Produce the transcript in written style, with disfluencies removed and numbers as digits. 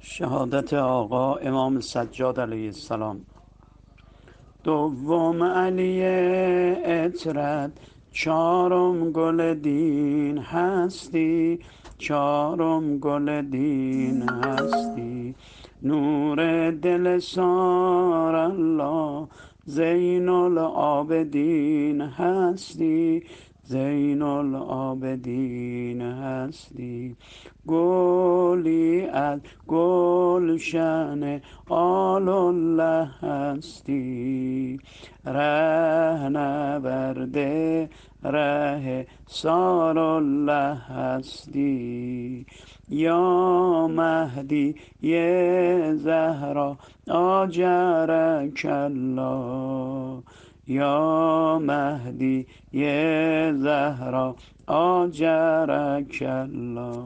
شهادت آقا امام سجاد علیه السلام. دوم علی اطرت، چهارم گل دین هستی، چهارم گل دین هستی. نور دل سار الله، زین العابدین هستی، زین العابدین هستی. گلی از گلشن آل الله هستی، ره نورده ره سار الله هستی. یا مهدی یه زهرا آجرک الله، یا مهدی یه زهرا آجرک الله.